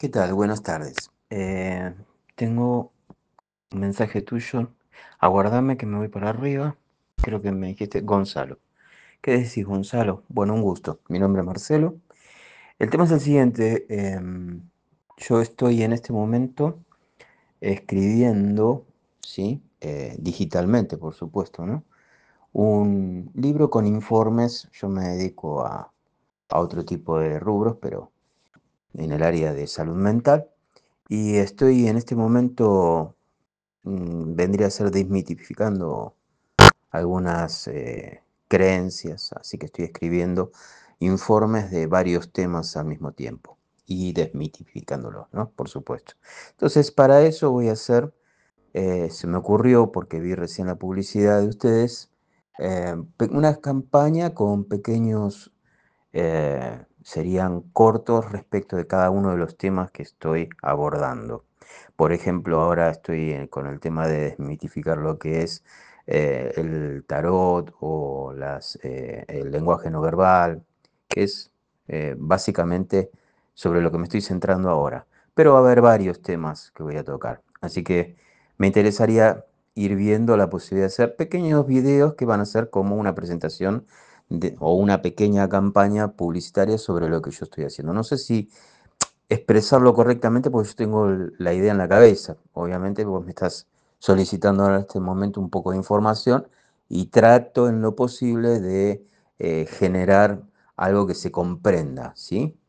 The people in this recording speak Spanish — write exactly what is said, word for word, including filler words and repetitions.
¿Qué tal? Buenas tardes. Eh, tengo un mensaje tuyo. Aguardame que me voy para arriba. Creo que me dijiste Gonzalo. ¿Qué decís, Gonzalo? Bueno, un gusto. Mi nombre es Marcelo. El tema es el siguiente. Em, yo estoy en este momento escribiendo, ¿sí? Eh, digitalmente, por supuesto, ¿no? Un libro con informes. Yo me dedico a, a otro tipo de rubros, pero en el área de salud mental. Y estoy en este momento, mm, vendría a ser desmitificando algunas eh, creencias, así que estoy escribiendo informes de varios temas al mismo tiempo y desmitificándolos, ¿no? Por supuesto. Entonces, para eso voy a hacer, eh, se me ocurrió, porque vi recién la publicidad de ustedes, eh, pe- una campaña con pequeños eh, serían cortos respecto de cada uno de los temas que estoy abordando. Por ejemplo, ahora estoy eh, con el tema de desmitificar lo que es eh, el tarot o las, eh, el lenguaje no verbal, que es eh, básicamente sobre lo que me estoy centrando ahora. Pero va a haber varios temas que voy a tocar. Así que me interesaría ir viendo la posibilidad de hacer pequeños videos que van a ser como una presentación de- o una pequeña campaña publicitaria sobre lo que yo estoy haciendo. No sé si expresarlo correctamente porque yo tengo el- la idea en la cabeza. Obviamente vos me estás solicitando ahora en este momento un poco de información y trato en lo posible de eh, generar algo que se comprenda, ¿sí?